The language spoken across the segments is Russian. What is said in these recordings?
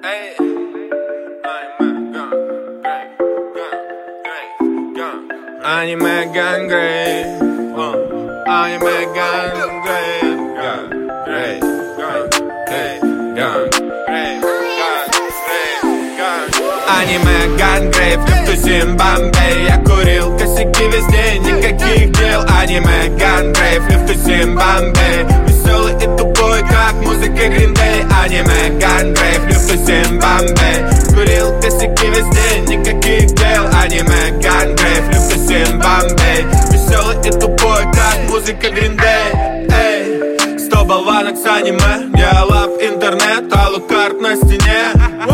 Аниме Гангрей, аниме Гангрей, аниме Гангрей, в тусим Бомбей. Я курил косяки весь день, никаких дел. Аниме Гангрей, в тусим Бомбей. Веселый и тупой, как музыка Green Day. Аниме Гангрей, в тусим Бомбей. Курил косяки весь день, никаких дел. Аниме Гангрей, в тусим Бомбей. Веселый и тупой, как музыка Green Day. Эй, 100 болванок с аниме, я лав интернет, алукарт на стене.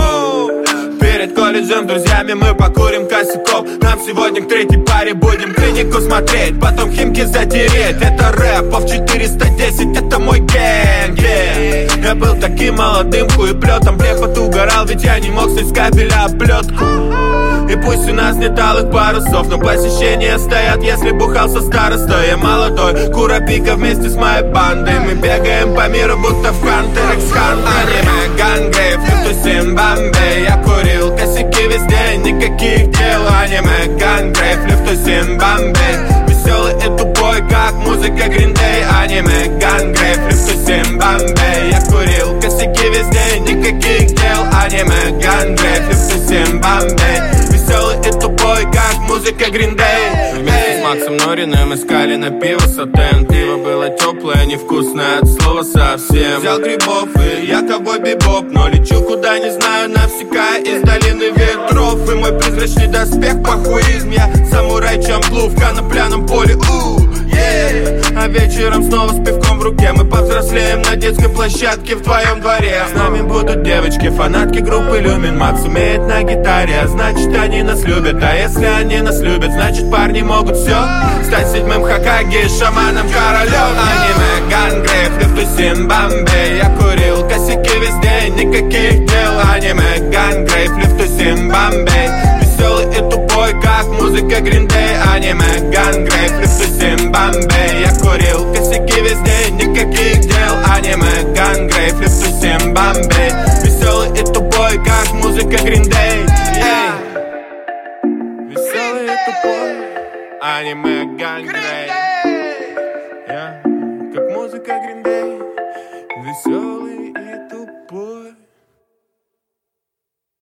Перед колледжем с друзьями мы покурим косяков. Нам сегодня к третьей паре будем клинику смотреть, потом химки затереть. Это рэп, в 410, это мой гэнг, Я был таким молодым хуеплетом, препод угорал, ведь я не мог снять с кабеля оплетку. И пусть у нас нет алых парусов, но посещения стоят, если бухал со старостой. Я молодой, Курапика вместе с моей бандой. Мы бегаем по миру, будто в Hunter x Hunter. Аниме Гангрей, в тусим Бомбей. Я курил косяки весь день, никаких дел. Аниме Гангрей, в тусим Бомбей. Веселый и тупой, как музыка Green Day. Аниме Гангрей, в тусим Бомбей. Я курил косяки весь день, никаких дел. Аниме Гангрей, в тусим Бомбей. Веселый и тупой, как музыка Green Day. Вместе с Максом Нориным искали на пиво сатен. Пиво было теплое, невкусное от слова совсем. Взял грибов и я ковбой бибоп, но лечу куда не знаю, навсекая из долины ветров. И мой призрачный доспех похуизм. Я самурай Чамплу в конопляном поле. А вечером снова с пивком в руке мы повзрослеем на детской площадке в твоем дворе. С нами будут девочки, фанатки группы Люмин. Макс умеет на гитаре, а значит они нас любят. А если они нас любят, значит парни могут все. Стать седьмым Хокаге, шаманом, королем. Аниме Гангрей, в тусим Бомбей. Я курил косяки весь день, никаких дел. Аниме Гангрей, в тусим Бомбей. Веселый и тупой, как музыка Green Day. Аниме Гангрей, в тусим Бомбей. Я курил косяки весь день, никаких дел. Аниме Гангрей, в тусим Бомбей. Веселый и тупой, как музыка Green Day. Веселый и тупой, аниме Гангрей. Как музыка Green Day. Веселый